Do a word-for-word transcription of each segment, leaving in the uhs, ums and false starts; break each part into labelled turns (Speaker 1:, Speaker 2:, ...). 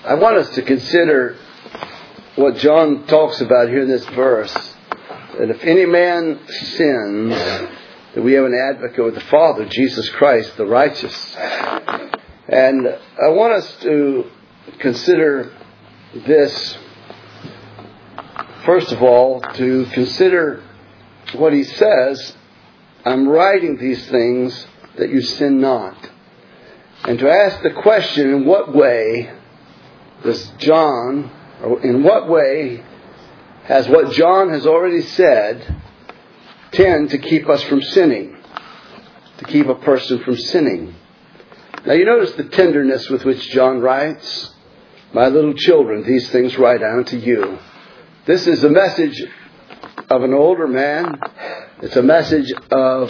Speaker 1: I want us to consider what John talks about here in this verse. That if any man sins, that we have an advocate with the Father, Jesus Christ, the righteous. And I want us to consider this, first of all, to consider what he says, I'm writing these things that you sin not. And to ask the question, in what way does John, or in what way has what John has already said tend to keep us from sinning, to keep a person from sinning? Now you notice the tenderness with which John writes, my little children, these things write I unto you. This is a message of an older man. It's a message of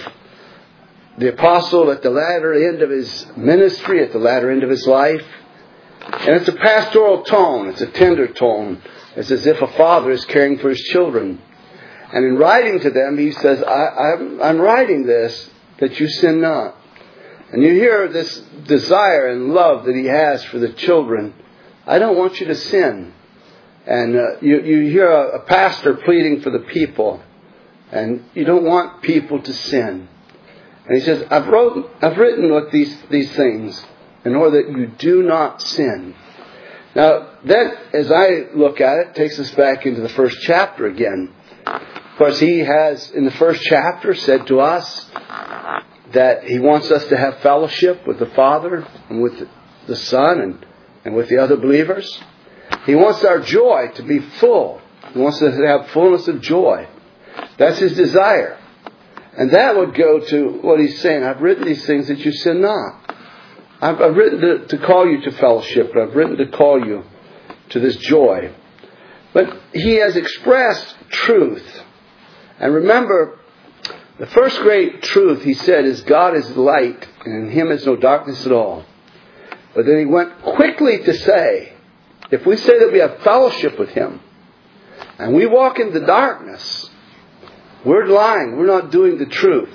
Speaker 1: the apostle at the latter end of his ministry, at the latter end of his life. And it's a pastoral tone. It's a tender tone. It's as if a father is caring for his children. And in writing to them, he says, I, I'm, I'm writing this that you sin not. And you hear this desire and love that he has for the children. I don't want you to sin. And uh, you, you hear a, a pastor pleading for the people. And you don't want people to sin. And he says, I've, wrote, I've written what these, these things in order that you do not sin. Now, that, as I look at it, takes us back into the first chapter again. Of course, he has, in the first chapter, said to us that he wants us to have fellowship with the Father and with the Son and, and with the other believers. He wants our joy to be full. He wants us to have fullness of joy. That's his desire. And that would go to what he's saying. I've written these things that you sin not. I've, I've written to, to call you to fellowship. But I've written to call you to this joy. But he has expressed truth. And remember, the first great truth he said is God is light and in him is no darkness at all. But then he went quickly to say, if we say that we have fellowship with him and we walk in the darkness, we're lying. We're not doing the truth.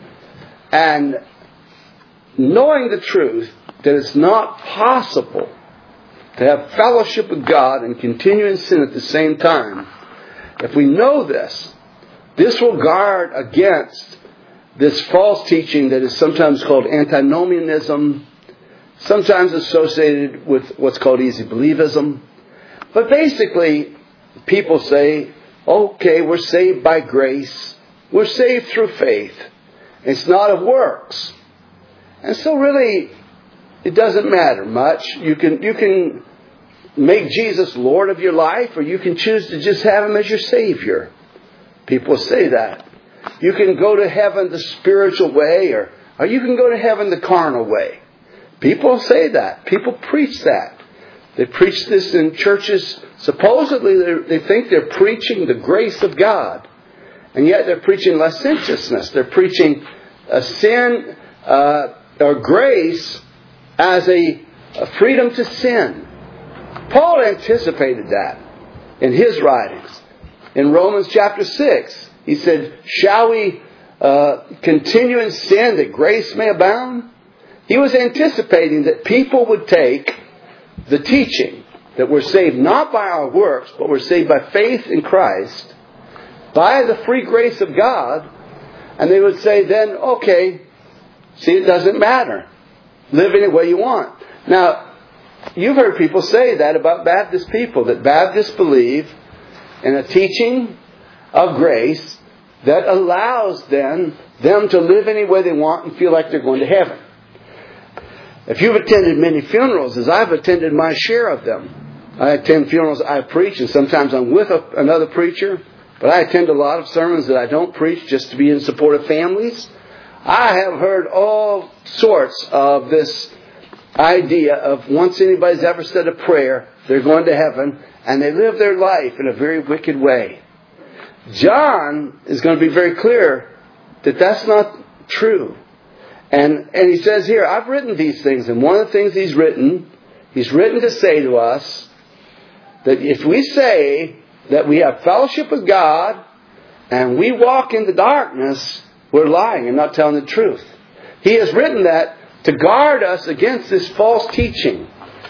Speaker 1: And knowing the truth, that it's not possible to have fellowship with God and continue in sin at the same time. If we know this, this will guard against this false teaching that is sometimes called antinomianism, sometimes associated with what's called easy believism. But basically, people say, okay, we're saved by grace. We're saved through faith. It's not of works. And so really, it doesn't matter much. You can, you can make Jesus Lord of your life, or you can choose to just have him as your Savior. People say that. You can go to heaven the spiritual way, or, or you can go to heaven the carnal way. People say that. People preach that. They preach this in churches. Supposedly they think they're preaching the grace of God. And yet they're preaching licentiousness. They're preaching a sin uh, or grace as a, a freedom to sin. Paul anticipated that in his writings. In Romans chapter six, he said, shall we uh, continue in sin that grace may abound? He was anticipating that people would take the teaching that we're saved not by our works, but we're saved by faith in Christ, by the free grace of God, and they would say then, okay, see, it doesn't matter. Live any way you want. Now, you've heard people say that about Baptist people, that Baptists believe in a teaching of grace that allows then them to live any way they want and feel like they're going to heaven. If you've attended many funerals, as I've attended my share of them, I attend funerals I preach, and sometimes I'm with a, another preacher, but I attend a lot of sermons that I don't preach just to be in support of families. I have heard all sorts of this idea of once anybody's ever said a prayer, they're going to heaven, and they live their life in a very wicked way. John is going to be very clear that that's not true. And and he says here, I've written these things. And one of the things he's written, he's written to say to us that if we say that we have fellowship with God and we walk in the darkness, we're lying and not telling the truth. He has written that to guard us against this false teaching.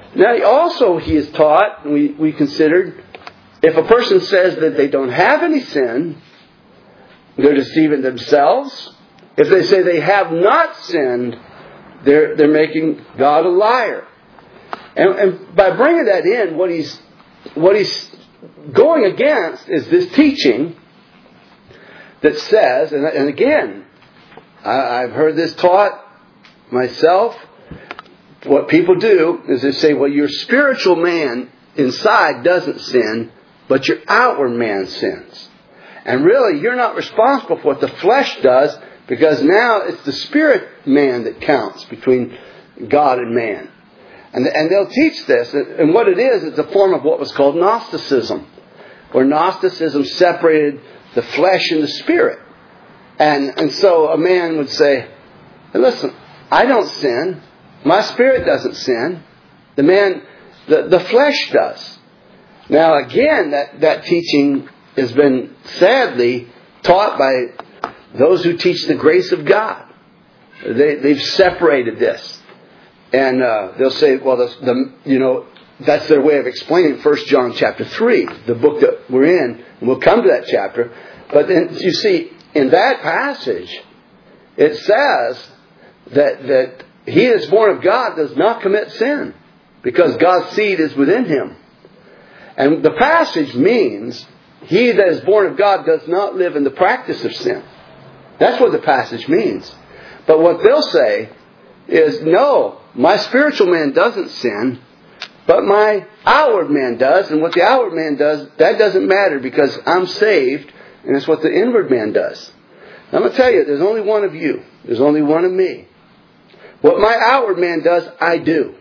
Speaker 1: Now, also he is taught, and we, we considered, if a person says that they don't have any sin, they're deceiving themselves. If they say they have not sinned, they're, they're making God a liar. And, and by bringing that in, what he's, what he's going against is this teaching that says, and, and again, I, I've heard this taught myself. What people do is they say, well, your spiritual man inside doesn't sin, but your outward man sins. And really, you're not responsible for what the flesh does, because now it's the spirit man that counts between God and man. And, and they'll teach this. And what it is, it's a form of what was called Gnosticism, where Gnosticism separated the flesh and the spirit. And, and so a man would say, hey, listen, I don't sin. My spirit doesn't sin. The man, the, the flesh does. Now again, that, that teaching has been sadly taught by those who teach the grace of God. They, they've separated this. And uh, they'll say, well, the, the, you know, that's their way of explaining First John chapter three, the book that we're in. And we'll come to that chapter. But then, you see, in that passage, it says that, that he that is born of God does not commit sin, because God's seed is within him. And the passage means he that is born of God does not live in the practice of sin. That's what the passage means. But what they'll say is, no, my spiritual man doesn't sin, but my outward man does. And what the outward man does, that doesn't matter, because I'm saved, and it's what the inward man does. Now, I'm going to tell you, there's only one of you. There's only one of me. What my outward man does, I do.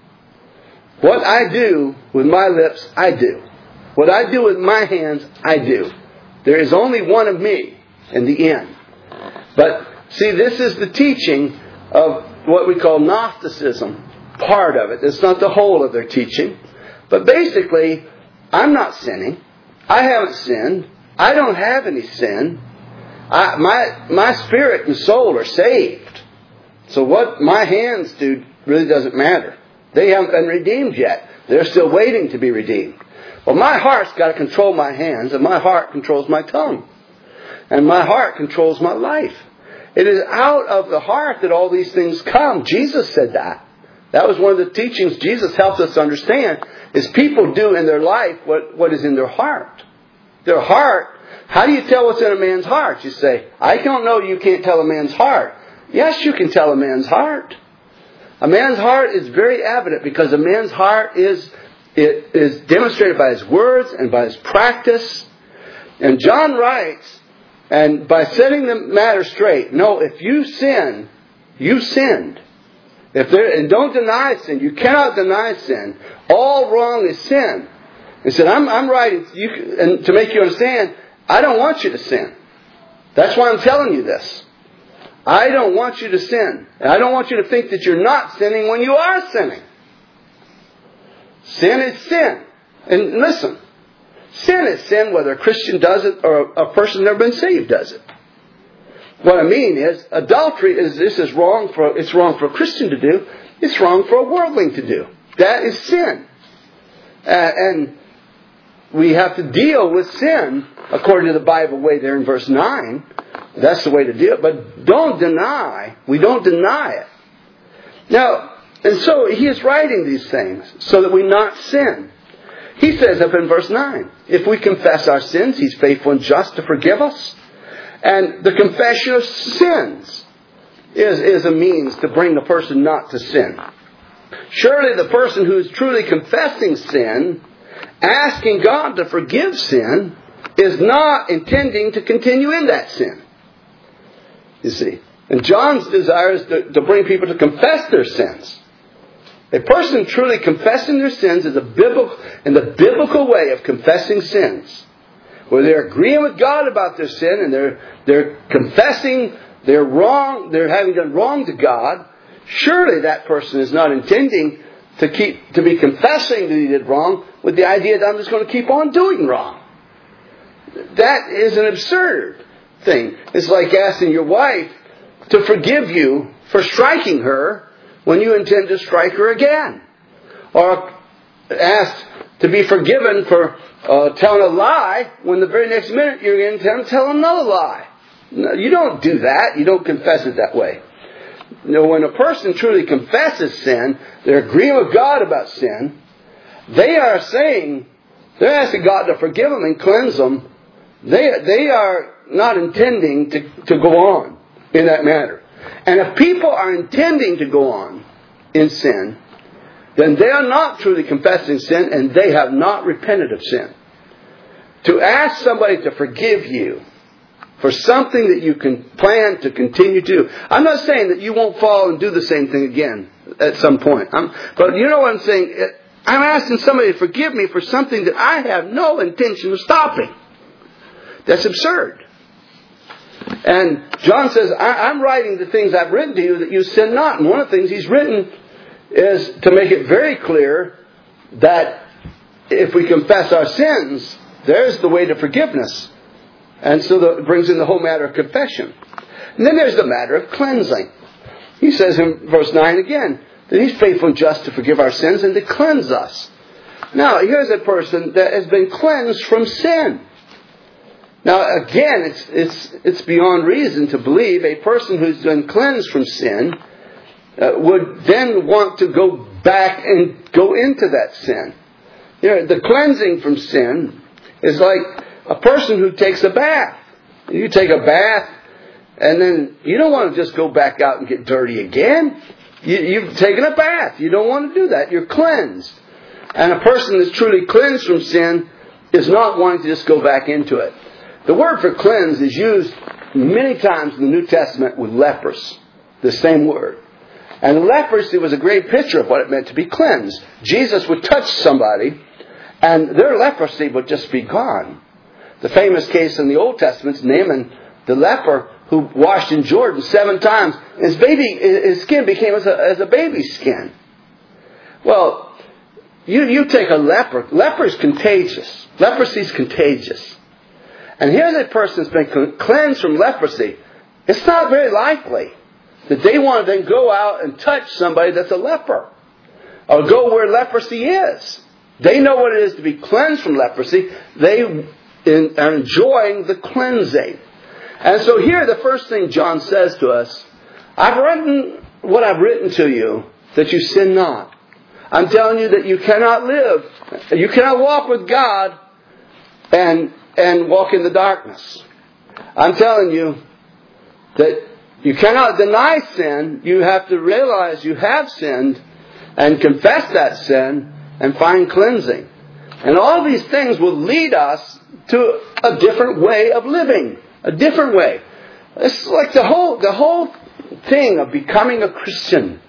Speaker 1: What I do with my lips, I do. What I do with my hands, I do. There is only one of me in the end. But, see, this is the teaching of what we call Gnosticism. Part of it. It's not the whole of their teaching. But basically, I'm not sinning. I haven't sinned. I don't have any sin. I, my, my spirit and soul are saved. So what my hands do really doesn't matter. They haven't been redeemed yet. They're still waiting to be redeemed. Well, my heart's got to control my hands, and my heart controls my tongue. And my heart controls my life. It is out of the heart that all these things come. Jesus said that. That was one of the teachings Jesus helped us understand, is people do in their life what, what is in their heart. Their heart, how do you tell what's in a man's heart? You say, I don't know, you can't tell a man's heart. Yes, you can tell a man's heart. A man's heart is very evident, because a man's heart is, it is demonstrated by his words and by his practice. And John writes, and by setting the matter straight, no, if you sin, you sinned. If there, and don't deny sin. You cannot deny sin. All wrong is sin. He said, I'm, I'm writing you, and to make you understand, I don't want you to sin. That's why I'm telling you this. I don't want you to sin. And I don't want you to think that you're not sinning when you are sinning. Sin is sin. And listen, sin is sin whether a Christian does it or a person never been saved does it. What I mean is, adultery is this is wrong for it's wrong for a Christian to do. It's wrong for a worldling to do. That is sin. Uh, and we have to deal with sin according to the Bible way there in verse nine. That's the way to deal. But don't deny. We don't deny it. Now, and so he is writing these things so that we not sin. He says up in verse nine, if we confess our sins, He's faithful and just to forgive us. And the confession of sins is, is a means to bring the person not to sin. Surely the person who is truly confessing sin, asking God to forgive sin, is not intending to continue in that sin. You see. And John's desire is to, to bring people to confess their sins. A person truly confessing their sins is a biblical, in the biblical way of confessing sins, where they're agreeing with God about their sin and they're they're confessing they're wrong, they're having done wrong to God. Surely that person is not intending to keep to be confessing that he did wrong with the idea that I'm just going to keep on doing wrong. That is an absurd thing. It's like asking your wife to forgive you for striking her when you intend to strike her again. or asked to be forgiven for uh, telling a lie when the very next minute you're going to tell another lie. No, you don't do that. You don't confess it that way. You know, when a person truly confesses sin, they're agreeing with God about sin. They are saying, they're asking God to forgive them and cleanse them. They they are not intending to, to go on in that matter. And if people are intending to go on in sin, then they are not truly confessing sin, and they have not repented of sin. To ask somebody to forgive you for something that you can plan to continue to do. I'm not saying that you won't fall and do the same thing again at some point. I'm, but you know what I'm saying? I'm asking somebody to forgive me for something that I have no intention of stopping. That's absurd. And John says, I, I'm writing the things I've written to you that you sin not. And one of the things he's written is to make it very clear that if we confess our sins, there's the way to forgiveness. And so that brings in the whole matter of confession. And then there's the matter of cleansing. He says in verse nine again, that He's faithful and just to forgive our sins and to cleanse us. Now, here's a person that has been cleansed from sin. Now, again, it's it's it's beyond reason to believe a person who's been cleansed from sin uh, would then want to go back and go into that sin. You know, the cleansing from sin is like a person who takes a bath. You take a bath, and then you don't want to just go back out and get dirty again. You, you've taken a bath. You don't want to do that. You're cleansed. And a person that's truly cleansed from sin is not wanting to just go back into it. The word for cleanse is used many times in the New Testament with lepers. The same word. And leprosy was a great picture of what it meant to be cleansed. Jesus would touch somebody, and their leprosy would just be gone. The famous case in the Old Testament is Naaman, the leper, who washed in Jordan seven times. His baby, his skin became as a, as a baby's skin. Well, you, you take a leper. Leper is contagious. Leprosy is contagious. And here's a person that's been cleansed from leprosy. It's not very likely that they want to then go out and touch somebody that's a leper, or go where leprosy is. They know what it is to be cleansed from leprosy. They are enjoying the cleansing. And so here, the first thing John says to us, I've written what I've written to you, that you sin not. I'm telling you that you cannot live, you cannot walk with God and and walk in the darkness. I'm telling you that you cannot deny sin. You have to realize you have sinned and confess that sin and find cleansing. And all these things will lead us to a different way of living. A different way. It's like the whole the whole thing of becoming a Christian.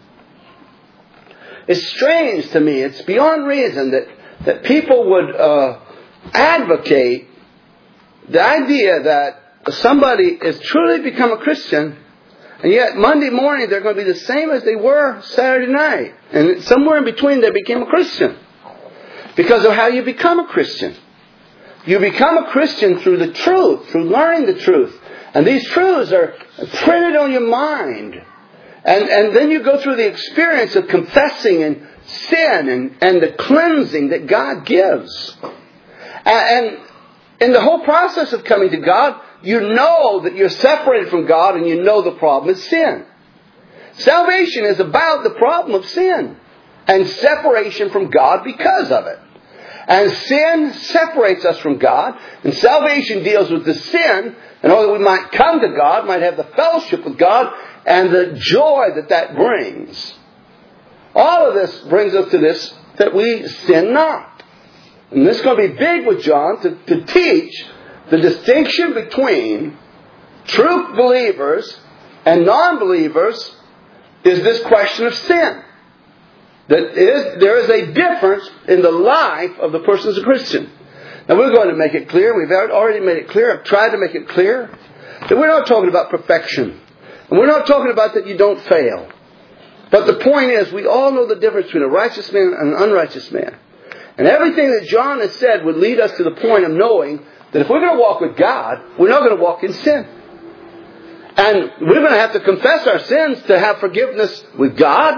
Speaker 1: It's strange to me. It's beyond reason that, that people would uh, advocate the idea that somebody has truly become a Christian, and yet Monday morning they're going to be the same as they were Saturday night. And somewhere in between they became a Christian. Because of how you become a Christian. You become a Christian through the truth, through learning the truth. And these truths are printed on your mind. And, and then you go through the experience of confessing and sin and, and the cleansing that God gives. And, and in the whole process of coming to God, you know that you're separated from God, and you know the problem is sin. Salvation is about the problem of sin and separation from God because of it. And sin separates us from God, and salvation deals with the sin in order that we might come to God, might have the fellowship with God, and the joy that that brings. All of this brings us to this, that we sin not. And this is going to be big with John, to, to teach the distinction between true believers and non-believers is this question of sin. That is, there is a difference in the life of the person as a Christian. Now we're going to make it clear, we've already made it clear, I've tried to make it clear, that we're not talking about perfection. And we're not talking about that you don't fail. But the point is, we all know the difference between a righteous man and an unrighteous man. And everything that John has said would lead us to the point of knowing that if we're going to walk with God, we're not going to walk in sin. And we're going to have to confess our sins to have forgiveness with God.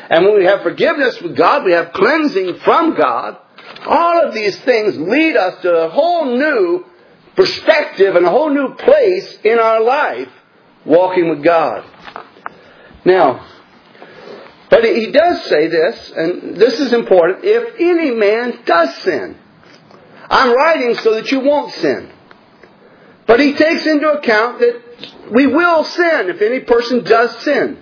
Speaker 1: And when we have forgiveness with God, we have cleansing from God. All of these things lead us to a whole new perspective and a whole new place in our life, walking with God. Now, but he does say this, and this is important, if any man does sin. I'm writing so that you won't sin. But he takes into account that we will sin if any person does sin.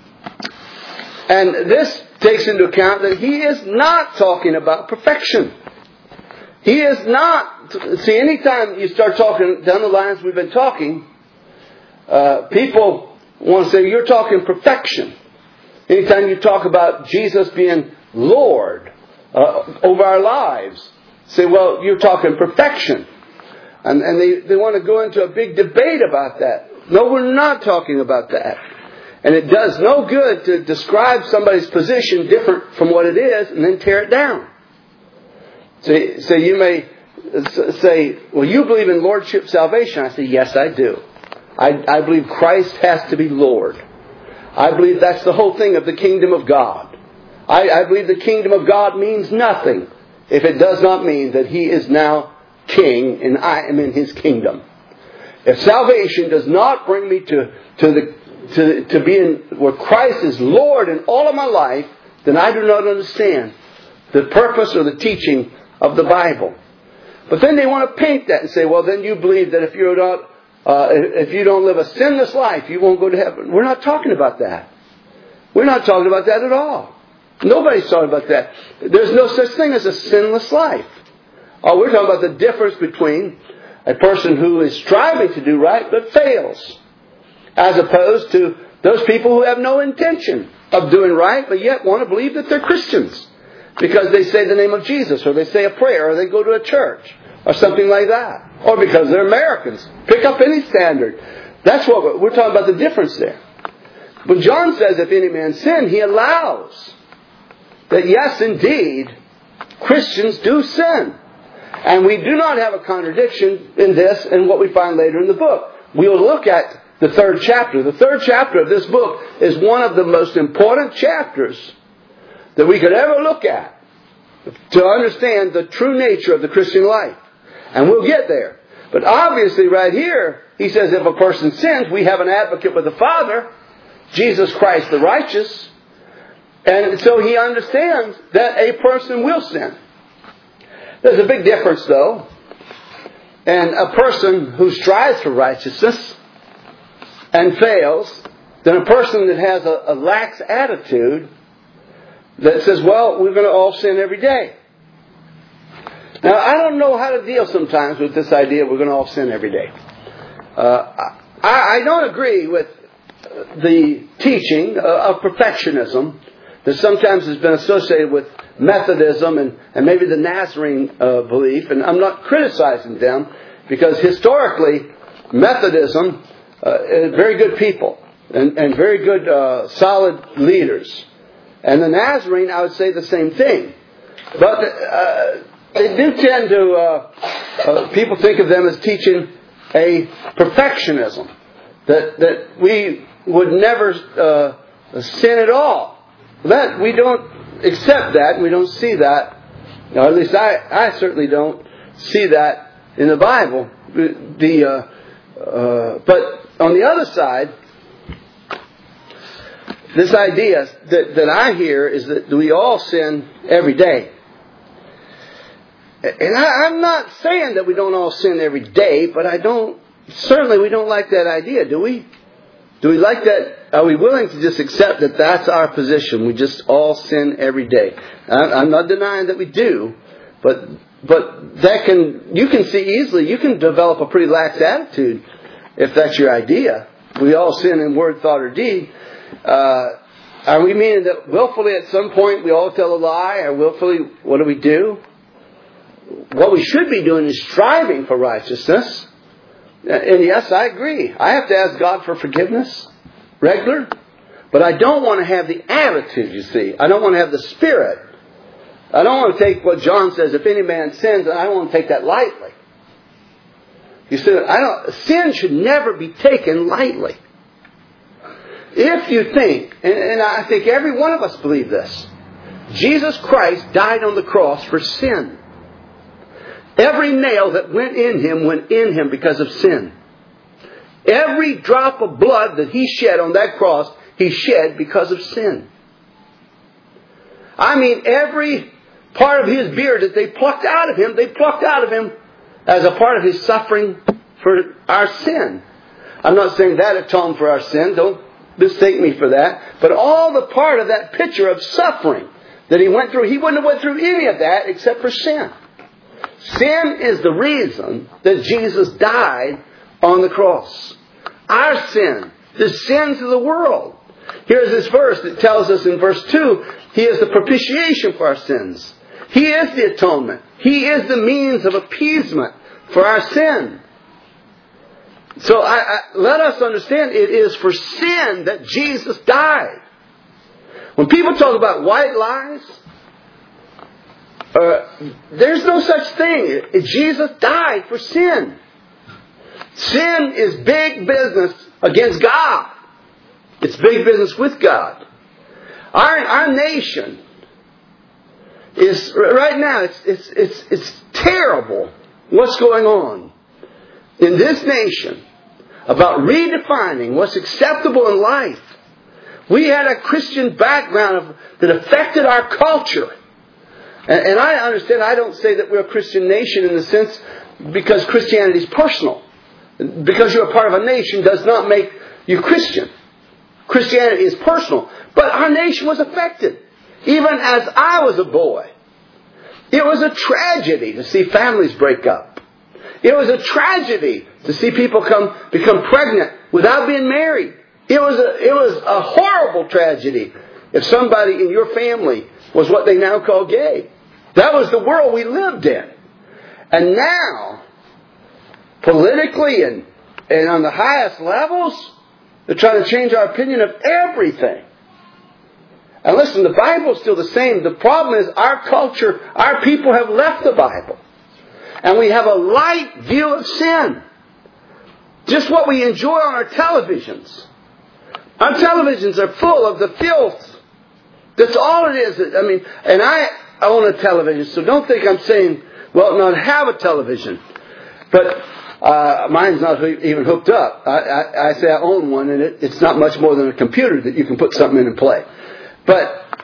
Speaker 1: And this takes into account that he is not talking about perfection. He is not... See, anytime you start talking down the lines we've been talking, uh, people want to say, you're talking perfection. Anytime you talk about Jesus being Lord uh, over our lives, say, well, you're talking perfection. And, and they, they want to go into a big debate about that. No, we're not talking about that. And it does no good to describe somebody's position different from what it is and then tear it down. So, so you may say, well, you believe in Lordship salvation. I say, yes, I do. I, I believe Christ has to be Lord. I believe that's the whole thing of the kingdom of God. I, I believe the kingdom of God means nothing if it does not mean that He is now King and I am in His kingdom. If salvation does not bring me to, to the to, to be in where Christ is Lord in all of my life, then I do not understand the purpose or the teaching of the Bible. But then they want to paint that and say, well, then you believe that if you're not Uh, if you don't live a sinless life, you won't go to heaven. We're not talking about that. We're not talking about that at all. Nobody's talking about that. There's no such thing as a sinless life. Oh, we're talking about the difference between a person who is striving to do right but fails, as opposed to those people who have no intention of doing right but yet want to believe that they're Christians because they say the name of Jesus, or they say a prayer, or they go to a church, or something like that. Or because they're Americans. Pick up any standard. That's what we're, we're talking about, the difference there. When John says if any man sin, he allows that yes, indeed, Christians do sin. And we do not have a contradiction in this and what we find later in the book. We'll look at the third chapter. The third chapter of this book is one of the most important chapters that we could ever look at to understand the true nature of the Christian life. And we'll get there. But obviously right here, he says if a person sins, we have an advocate with the Father, Jesus Christ the righteous. And so he understands that a person will sin. There's a big difference though. And a person who strives for righteousness and fails, than a person that has a, a lax attitude that says, well, we're going to all sin every day. Now, I don't know how to deal sometimes with this idea we're going to all sin every day. Uh, I, I don't agree with the teaching of perfectionism that sometimes has been associated with Methodism and, and maybe the Nazarene uh, belief. And I'm not criticizing them because historically Methodism uh, is very good people and, and very good uh, solid leaders. And the Nazarene, I would say the same thing. But uh, they do tend to, uh, uh, people think of them as teaching a perfectionism. That that we would never uh, sin at all. That we don't accept that. We don't see that. Or at least I, I certainly don't see that in the Bible. The uh, uh, but on the other side, this idea that, that I hear is that we all sin every day. And I, I'm not saying that we don't all sin every day, but I don't, certainly we don't like that idea, do we? Do we like that? Are we willing to just accept that that's our position? We just all sin every day. I'm not denying that we do, but but that can, you can see easily, you can develop a pretty lax attitude if that's your idea. We all sin in word, thought, or deed. Uh, are we meaning that willfully at some point we all tell a lie, or willfully, what do we do? What we should be doing is striving for righteousness. And yes, I agree. I have to ask God for forgiveness, regular. But I don't want to have the attitude, you see. I don't want to have the spirit. I don't want to take what John says, if any man sins, I don't want to take that lightly. You see, I don't, sin should never be taken lightly. if you think, and, and I think every one of us believe this, Jesus Christ died on the cross for sin. Every nail that went in Him went in Him because of sin. Every drop of blood that He shed on that cross, He shed because of sin. I mean, every part of His beard that they plucked out of Him, they plucked out of Him as a part of His suffering for our sin. I'm not saying that atoned for our sin. Don't mistake me for that. But all the part of that picture of suffering that He went through, He wouldn't have went through any of that except for sin. Sin is the reason that Jesus died on the cross. Our sin, the sins of the world. Here's this verse that tells us in verse two, He is the propitiation for our sins. He is the atonement. He is the means of appeasement for our sin. So I, I, let us understand it is for sin that Jesus died. When people talk about white lies, uh, there's no such thing. Jesus died for sin. Sin is big business against God. It's big business with God. Our, our nation is, right now, it's, it's, it's, it's terrible what's going on in this nation about redefining what's acceptable in life. We had a Christian background of, that affected our culture. And, and I understand, I don't say that we're a Christian nation in the sense because Christianity is personal. Because you're a part of a nation does not make you Christian. Christianity is personal. But our nation was affected. Even as I was a boy. It was a tragedy to see families break up. It was a tragedy to see people come become pregnant without being married. It was a, it was a horrible tragedy if somebody in your family was what they now call gay. That was the world we lived in. And now, politically and, and on the highest levels, they're trying to change our opinion of everything. And listen, the Bible's still the same. The problem is our culture, our people have left the Bible. And we have a light view of sin. Just what we enjoy on our televisions. Our televisions are full of the filth. That's all it is. I mean, and I own a television, so don't think I'm saying, well, not have a television. But uh, mine's not even hooked up. I, I, I say I own one, and it, it's not much more than a computer that you can put something in and play. But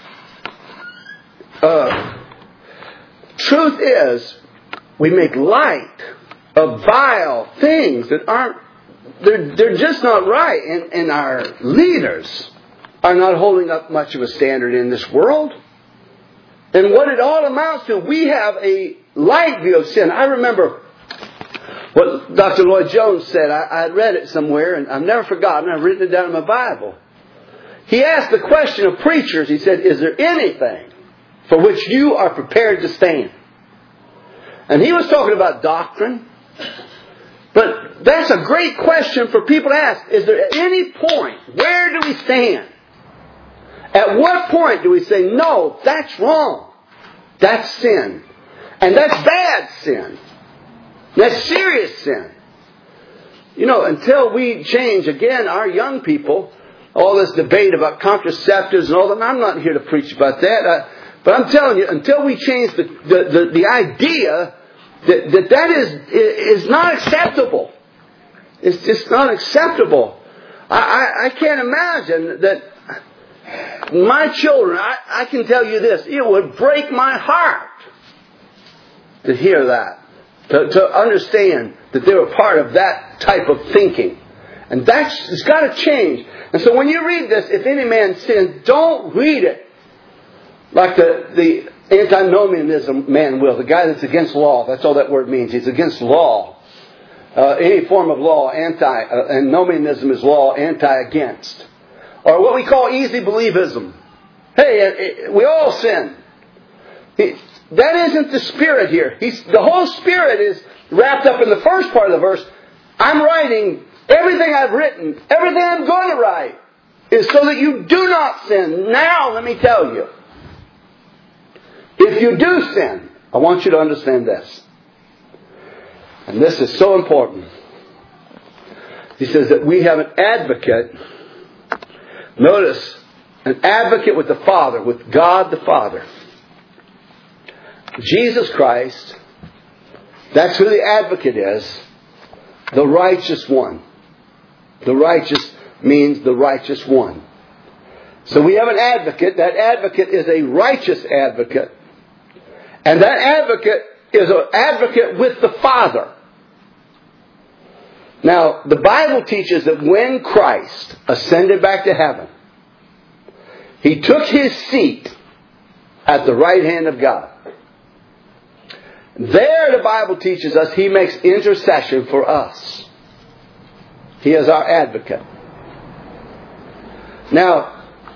Speaker 1: uh, truth is, we make light of vile things that aren't, they're, they're just not right. And, and our leaders are not holding up much of a standard in this world. And what it all amounts to, we have a light view of sin. I remember what Doctor Lloyd Jones said. I, I had read it somewhere, and I've never forgotten. I've written it down in my Bible. He asked the question of preachers. He said, is there anything for which you are prepared to stand? And he was talking about doctrine. But that's a great question for people to ask. Is there at any point, where do we stand? At what point do we say, no, that's wrong. That's sin. And that's bad sin. That's serious sin. You know, until we change, again, our young people, all this debate about contraceptives and all that, I'm not here to preach about that. I, but I'm telling you, until we change the, the, the, the idea that, that that is, is not acceptable. It's just not acceptable. I, I, I can't imagine that my children, I, I can tell you this, it would break my heart to hear that. To, to understand that they were part of that type of thinking. And that's, it's got to change. And so when you read this, if any man sins, don't read it like the, the antinomianism man will. The guy that's against law. That's all that word means. He's against law. Uh, any form of law, anti, uh, and nomianism is law, anti-against. Or what we call easy believism. Hey, we all sin. He, that isn't the spirit here. He's, the whole spirit is wrapped up in the first part of the verse. I'm writing everything I've written, everything I'm going to write, is so that you do not sin. Now, let me tell you. If you do sin, I want you to understand this. And this is so important. He says that we have an advocate Notice, an advocate with the Father, with God the Father. Jesus Christ, that's who the advocate is, the righteous one. The righteous means the righteous one. So we have an advocate. That advocate is a righteous advocate. And that advocate is an advocate with the Father. Now, the Bible teaches that when Christ ascended back to heaven, He took His seat at the right hand of God. There, the Bible teaches us, He makes intercession for us. He is our advocate. Now,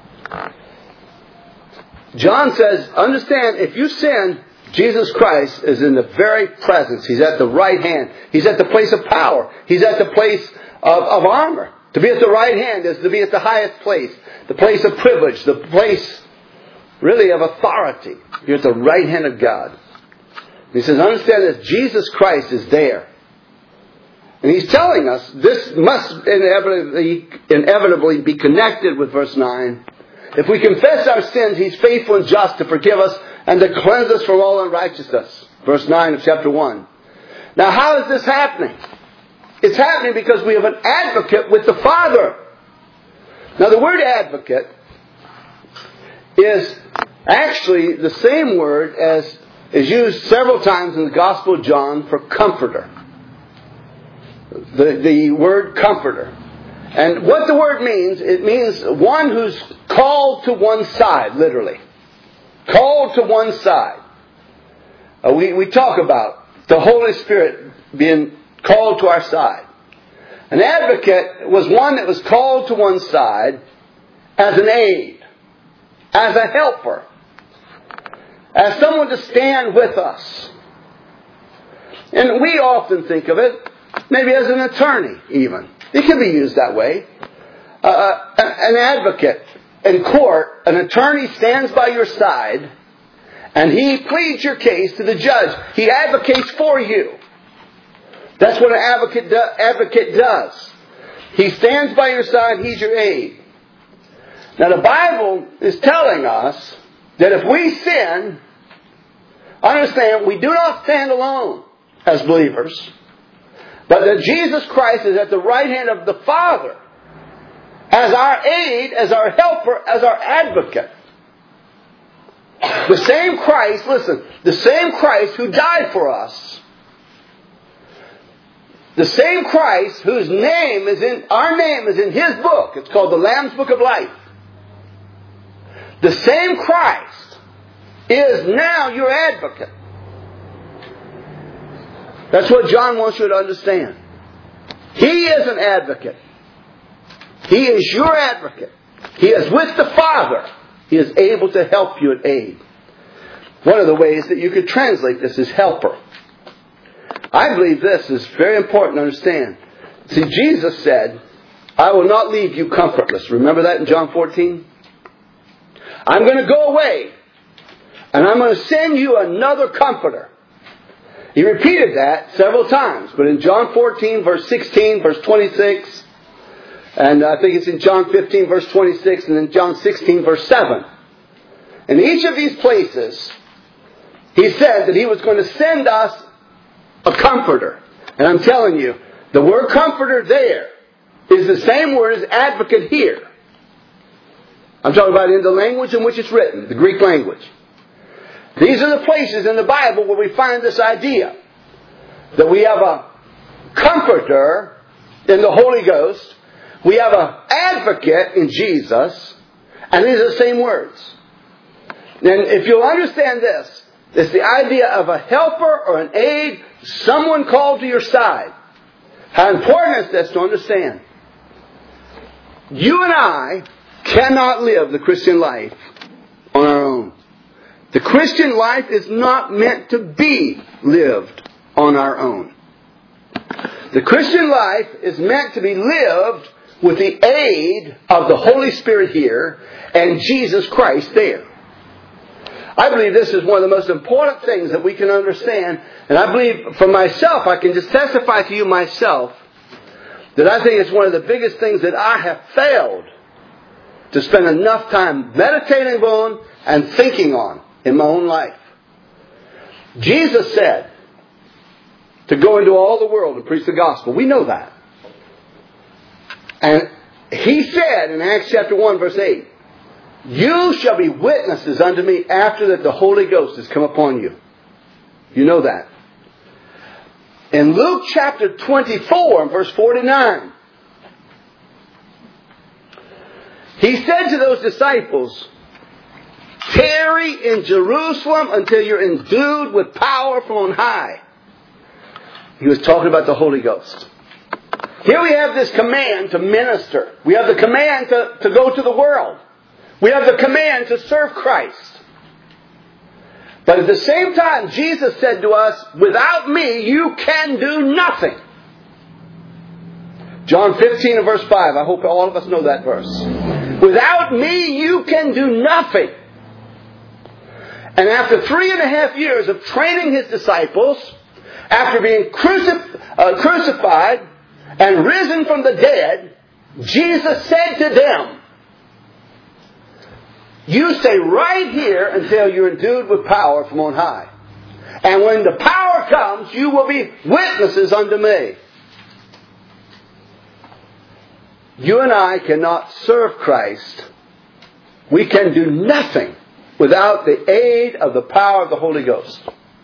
Speaker 1: John says, understand, if you sin, Jesus Christ is in the very presence. He's at the right hand. He's at the place of power. He's at the place of, of honor. To be at the right hand is to be at the highest place. The place of privilege. The place, really, of authority. You're at the right hand of God. He says, understand this, Jesus Christ is there. And He's telling us this must inevitably, inevitably be connected with verse nine. If we confess our sins, He's faithful and just to forgive us and to cleanse us from all unrighteousness. Verse nine of chapter one. Now, how is this happening? It's happening because we have an advocate with the Father. Now, the word advocate is actually the same word as is used several times in the Gospel of John for comforter. The, the word comforter. And what the word means, it means one who's called to one side, literally. Called to one side. Uh, we, we talk about the Holy Spirit being called to our side. An advocate was one that was called to one side as an aid, as a helper, as someone to stand with us. And we often think of it maybe as an attorney even. It can be used that way. Uh, an advocate in court, an attorney stands by your side and he pleads your case to the judge. He advocates for you. That's what an advocate, do, advocate does. He stands by your side. He's your aid. Now the Bible is telling us that if we sin, understand, we do not stand alone as believers, but that Jesus Christ is at the right hand of the Father as our aid, as our helper, as our advocate. The same Christ, listen, the same Christ who died for us, the same Christ whose name is in, our name is in His book. It's called the Lamb's Book of Life. The same Christ is now your advocate. That's what John wants you to understand. He is an advocate. He is your advocate. He is with the Father. He is able to help you and aid. One of the ways that you could translate this is helper. I believe this is very important to understand. See, Jesus said, I will not leave you comfortless. Remember that in John fourteen? I'm going to go away and I'm going to send you another comforter. He repeated that several times, but in John fourteen, verse sixteen, verse twenty-six, and I think it's in John fifteen, verse twenty-six, and in John sixteen, verse seven. In each of these places, He said that He was going to send us a comforter. And I'm telling you, the word comforter there is the same word as advocate here. I'm talking about in the language in which it's written, the Greek language. These are the places in the Bible where we find this idea that we have a comforter in the Holy Ghost, we have an advocate in Jesus, and these are the same words. And if you'll understand this, it's the idea of a helper or an aid, someone called to your side. How important is this to understand? You and I cannot live the Christian life on our own. The Christian life is not meant to be lived on our own. The Christian life is meant to be lived with the aid of the Holy Spirit here and Jesus Christ there. I believe this is one of the most important things that we can understand. And I believe for myself, I can just testify to you myself, that I think it's one of the biggest things that I have failed to spend enough time meditating on and thinking on in my own life. Jesus said to go into all the world and preach the gospel. We know that. And He said in Acts chapter one verse eight, you shall be witnesses unto me after that the Holy Ghost has come upon you. You know that. In Luke chapter twenty-four and verse forty-nine, He said to those disciples, tarry in Jerusalem until you're endued with power from on high. He was talking about the Holy Ghost. Here we have this command to minister. We have the command to, to go to the world. We have the command to serve Christ. But at the same time, Jesus said to us, without me, you can do nothing. John fifteen and verse five. I hope all of us know that verse. Without me, you can do nothing. And after three and a half years of training His disciples, after being crucif- uh, crucified and risen from the dead, Jesus said to them, you stay right here until you're endued with power from on high. And when the power comes, you will be witnesses unto me. You and I cannot serve Christ. We can do nothing without the aid of the power of the Holy Ghost.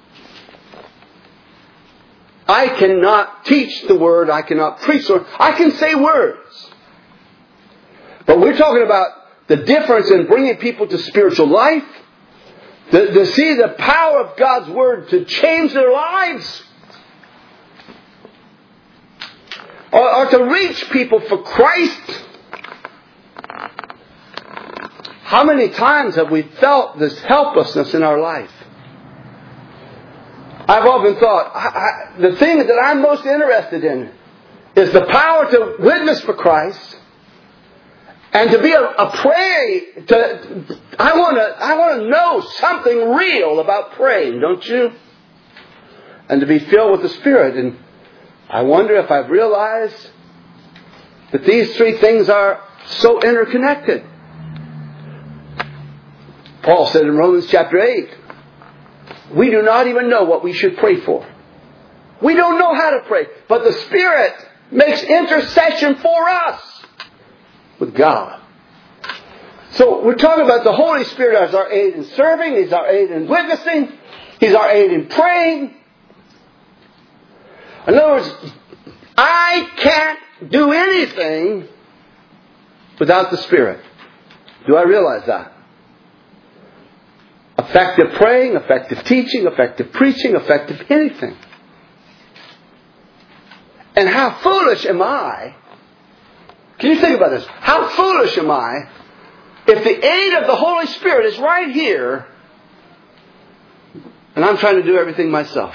Speaker 1: I cannot teach the Word. I cannot preach the Word. I can say words. But we're talking about the difference in bringing people to spiritual life, to, to see the power of God's Word to change their lives, or, or to reach people for Christ. How many times have we felt this helplessness in our life? I've often thought, I, I, the thing that I'm most interested in is the power to witness for Christ. And to be a, a prey, to, I want to I want to know something real about praying, don't you? And to be filled with the Spirit. And I wonder if I've realized that these three things are so interconnected. Paul said in Romans chapter eight, we do not even know what we should pray for. We don't know how to pray. But the Spirit makes intercession for us with God. So we're talking about the Holy Spirit as our aid in serving. He's our aid in witnessing. He's our aid in praying. In other words, I can't do anything without the Spirit. Do I realize that? Effective praying, effective teaching, effective preaching, effective anything. And how foolish am I? Can you think about this? How foolish am I if the aid of the Holy Spirit is right here and I'm trying to do everything myself?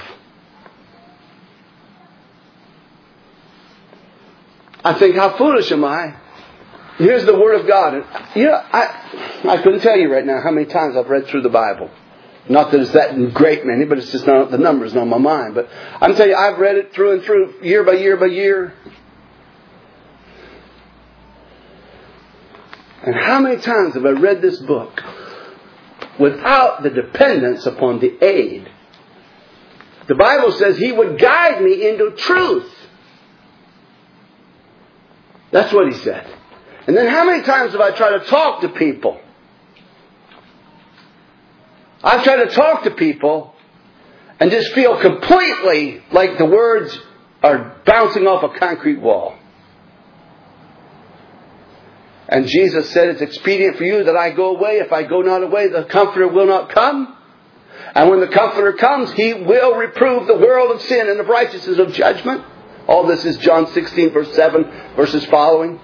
Speaker 1: I think, how foolish am I? Here's the Word of God. And, you know, I, I couldn't tell you right now how many times I've read through the Bible. Not that it's that great many, but it's just not, the number's not on my mind. But I'm telling you, I've read it through and through, year by year by year. And how many times have I read this book without the dependence upon the aid? The Bible says He would guide me into truth. That's what He said. And then how many times have I tried to talk to people? I've tried to talk to people and just feel completely like the words are bouncing off a concrete wall. And Jesus said, it's expedient for you that I go away. If I go not away, the Comforter will not come. And when the Comforter comes, He will reprove the world of sin and of righteousness of judgment. All this is John sixteen, verse seven, verses following.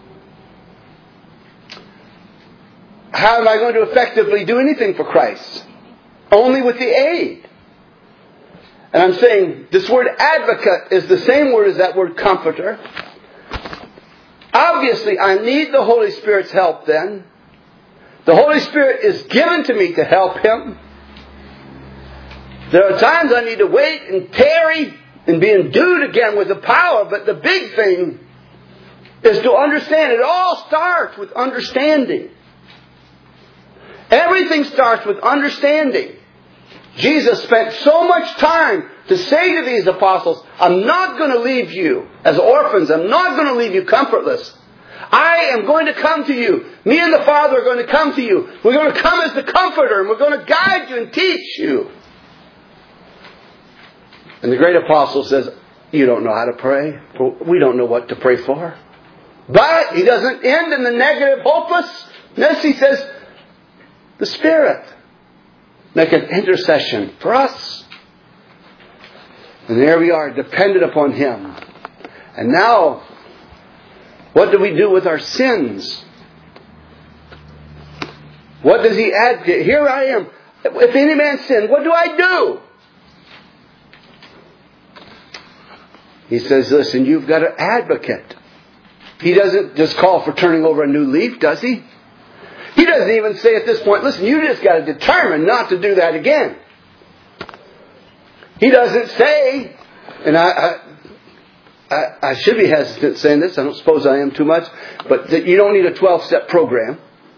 Speaker 1: How am I going to effectively do anything for Christ? Only with the aid. And I'm saying this word advocate is the same word as that word comforter. Obviously, I need the Holy Spirit's help then. The Holy Spirit is given to me to help Him. There are times I need to wait and tarry and be endued again with the power. But the big thing is to understand. It all starts with understanding. Everything starts with understanding. Jesus spent so much time to say to these apostles, I'm not going to leave you as orphans. I'm not going to leave you comfortless. I am going to come to you. Me and the Father are going to come to you. We're going to come as the Comforter, and we're going to guide you and teach you. And the great apostle says, you don't know how to pray. We don't know what to pray for. But he doesn't end in the negative hopelessness. He says, the Spirit make an intercession for us. And there we are, dependent upon Him. And now, what do we do with our sins? What does He advocate? Here I am. If any man sin, what do I do? He says, listen, you've got an advocate. He doesn't just call for turning over a new leaf, does He? He doesn't even say at this point, listen, you just got to determine not to do that again. He doesn't say, and I, I, I, I should be hesitant saying this, I don't suppose I am too much, but that you don't need a twelve-step program.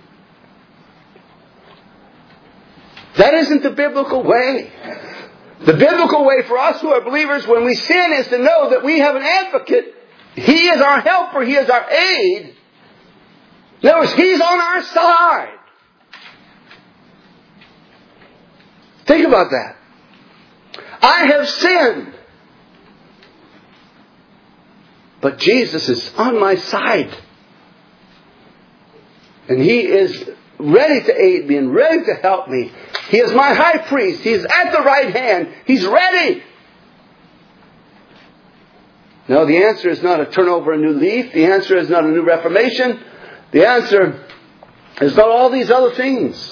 Speaker 1: That isn't the biblical way. The biblical way for us who are believers when we sin is to know that we have an advocate. He is our helper. He is our aid. In other words, He's on our side. Think about that. I have sinned. But Jesus is on my side. And He is ready to aid me and ready to help me. He is my high priest. He is at the right hand. He's ready. No, the answer is not a turn over a new leaf. The answer is not a new reformation. The answer is not all these other things.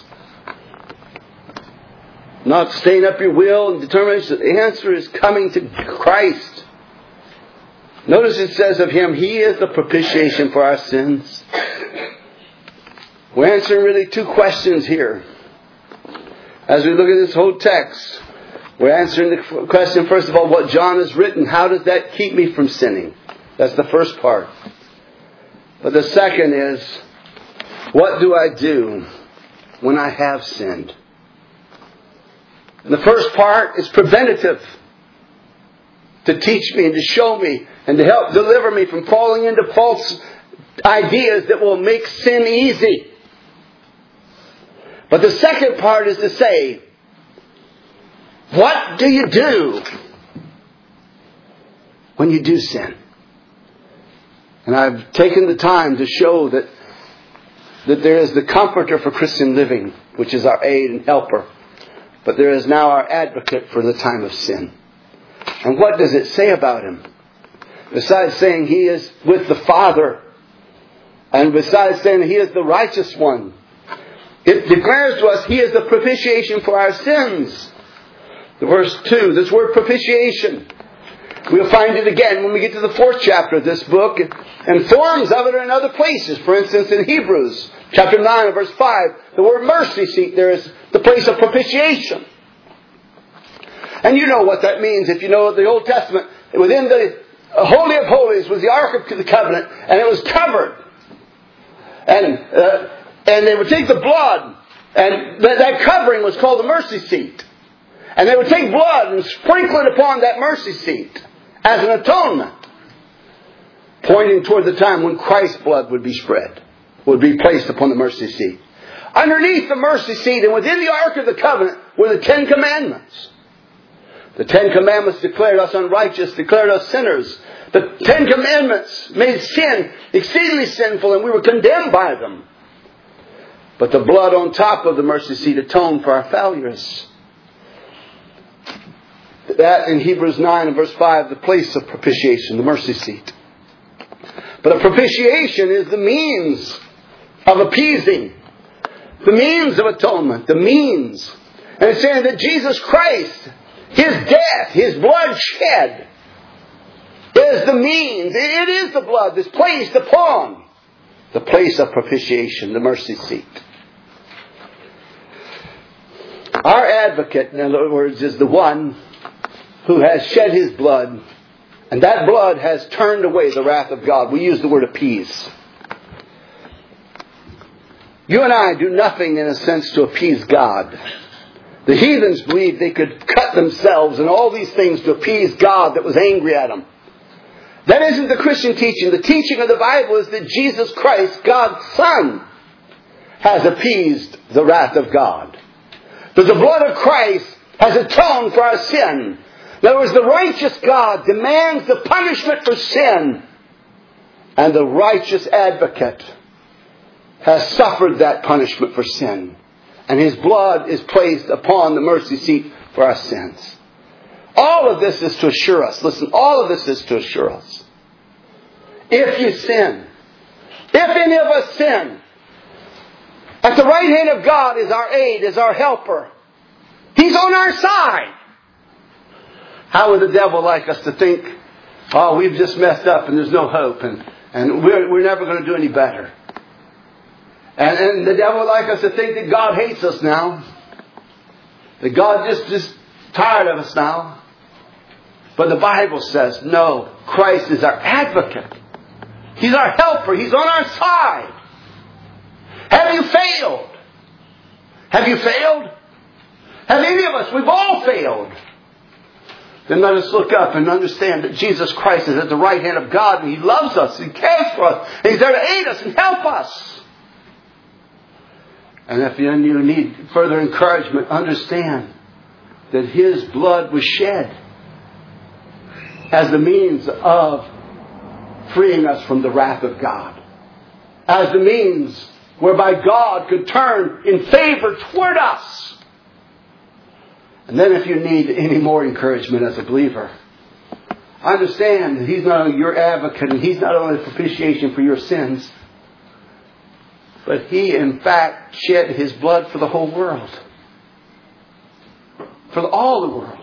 Speaker 1: Not staying up your will and determination. The answer is coming to Christ. Notice it says of Him, He is the propitiation for our sins. We're answering really two questions here. As we look at this whole text, we're answering the question, first of all, what John has written. How does that keep me from sinning? That's the first part. But the second is, what do I do when I have sinned? And the first part is preventative. To teach me and to show me and to help deliver me from falling into false ideas that will make sin easy. But the second part is to say, what do you do when you do sin? And I've taken the time to show that that there is the Comforter for Christian living, which is our aid and helper. But there is now our advocate for the time of sin. And what does it say about Him? Besides saying He is with the Father, and besides saying He is the righteous one, it declares to us He is the propitiation for our sins. The verse two, this word propitiation, we'll find it again when we get to the fourth chapter of this book, and forms of it are in other places. For instance, in Hebrews chapter nine and verse five, the word mercy seat there is the place of propitiation. And you know what that means if you know the Old Testament. Within the Holy of Holies was the Ark of the Covenant, and it was covered. And uh, and they would take the blood, and that, that covering was called the mercy seat. And they would take blood and sprinkle it upon that mercy seat as an atonement, pointing toward the time when Christ's blood would be spread, would be placed upon the mercy seat. Underneath the mercy seat and within the Ark of the Covenant were the Ten Commandments. The Ten Commandments declared us unrighteous, declared us sinners. The Ten Commandments made sin exceedingly sinful, and we were condemned by them. But the blood on top of the mercy seat atoned for our failures. That in Hebrews nine and verse five, the place of propitiation, the mercy seat. But a propitiation is the means of appeasing, the means of atonement, the means. And it's saying that Jesus Christ, His death, His blood shed, is the means. It is the blood that's placed upon the place of propitiation, the mercy seat. Our advocate, in other words, is the one who has shed His blood And that blood has turned away the wrath of God. We use the word appease. You and I do nothing in a sense to appease God. The heathens believed they could cut themselves and all these things to appease God that was angry at them. That isn't the Christian teaching. The teaching of the Bible is that Jesus Christ, God's Son, has appeased the wrath of God. That the blood of Christ has atoned for our sin. In other words, the righteous God demands the punishment for sin. And the righteous advocate has suffered that punishment for sin. And His blood is placed upon the mercy seat for our sins. All of this is to assure us. Listen, all of this is to assure us. If you sin, if any of us sin, at the right hand of God is our aid, is our helper. He's on our side. How would the devil like us to think, oh, we've just messed up and there's no hope and, and we're, we're never going to do any better. And, and the devil would like us to think that God hates us now. That God just just tired of us now. But the Bible says, no, Christ is our advocate. He's our helper. He's on our side. Have you failed? Have you failed? Have any of us? We've all failed. Then let us look up and understand that Jesus Christ is at the right hand of God and He loves us. He cares for us. And He's there to aid us and help us. And if you need further encouragement, understand that His blood was shed as the means of freeing us from the wrath of God. As the means whereby God could turn in favor toward us. And then if you need any more encouragement as a believer, understand that He's not only your advocate and He's not only propitiation for your sins, but He in fact shed His blood for the whole world. For all the world.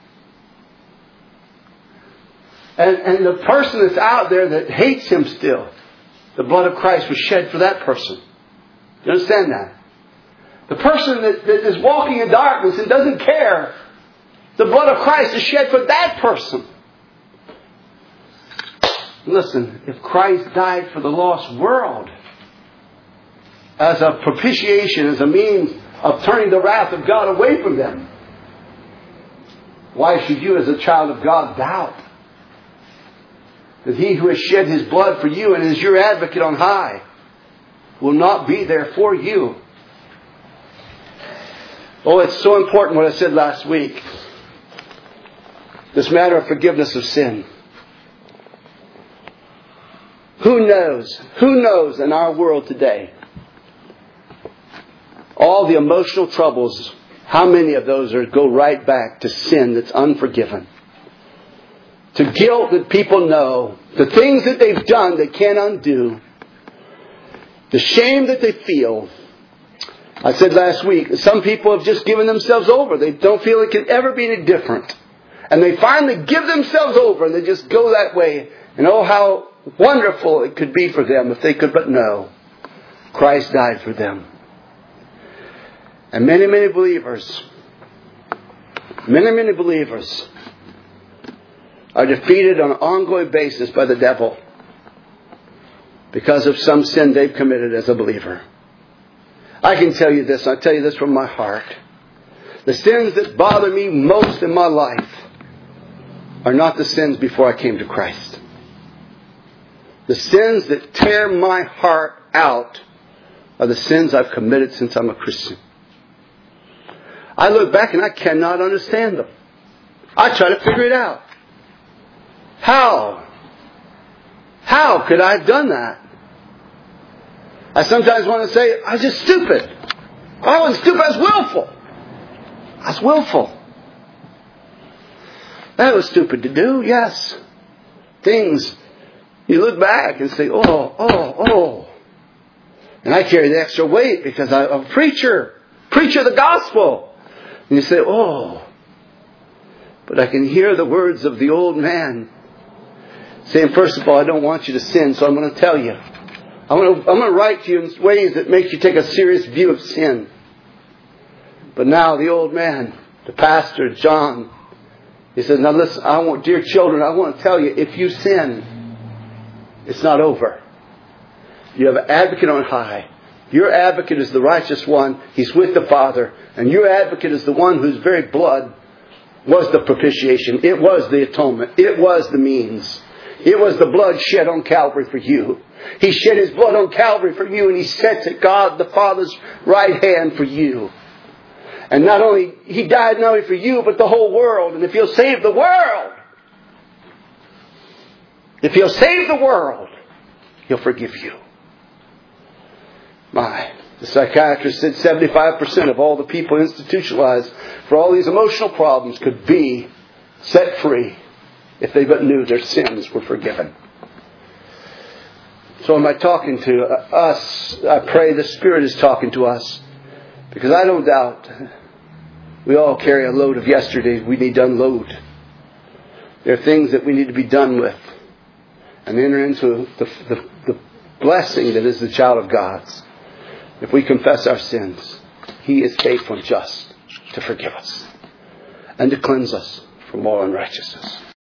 Speaker 1: And, and the person that's out there that hates Him still, the blood of Christ was shed for that person. You understand that? The person that, that is walking in darkness and doesn't care, the blood of Christ is shed for that person. Listen, if Christ died for the lost world as a propitiation, as a means of turning the wrath of God away from them, why should you as a child of God doubt that He who has shed His blood for you and is your advocate on high will not be there for you? Oh, it's so important what I said last week. This matter of forgiveness of sin. Who knows? Who knows in our world today? All the emotional troubles, how many of those are go right back to sin that's unforgiven? To guilt that people know. The things that they've done they can't undo. The shame that they feel. I said last week, some people have just given themselves over. They don't feel it can ever be any different. And they finally give themselves over and they just go that way. And oh, how wonderful it could be for them if they could but know Christ died for them. And many, many believers, many, many believers are defeated on an ongoing basis by the devil because of some sin they've committed as a believer. I can tell you this, I tell you this from my heart. The sins that bother me most in my life are not the sins before I came to Christ. The sins that tear my heart out are the sins I've committed since I'm a Christian. I look back and I cannot understand them. I try to figure it out. How? How could I have done that? I sometimes want to say, I was just stupid. I wasn't stupid, I was willful. I was willful. That was stupid to do, yes. Things, you look back and say, oh, oh, oh. And I carry the extra weight because I'm a preacher. Preacher of the gospel. And you say, oh. But I can hear the words of the old man saying, first of all, I don't want you to sin, so I'm going to tell you. I'm going to, I'm going to write to you in ways that make you take a serious view of sin. But now the old man, the pastor, John, He says, now listen, I want, dear children, I want to tell you, if you sin, it's not over. You have an advocate on high. Your advocate is the righteous one. He's with the Father. And your advocate is the one whose very blood was the propitiation. It was the atonement. It was the means. It was the blood shed on Calvary for you. He shed His blood on Calvary for you, and He sent at God the Father's right hand for you. And not only, He died not only for you, but the whole world. And if He'll save the world, if He'll save the world, He'll forgive you. My, the psychiatrist said seventy-five percent of all the people institutionalized for all these emotional problems could be set free if they but knew their sins were forgiven. So am I talking to us? I pray the Spirit is talking to us. Because I don't doubt we all carry a load of yesterday we need to unload. There are things that we need to be done with and enter into the, the, the blessing that is the child of God's. If we confess our sins, He is faithful and just to forgive us and to cleanse us from all unrighteousness.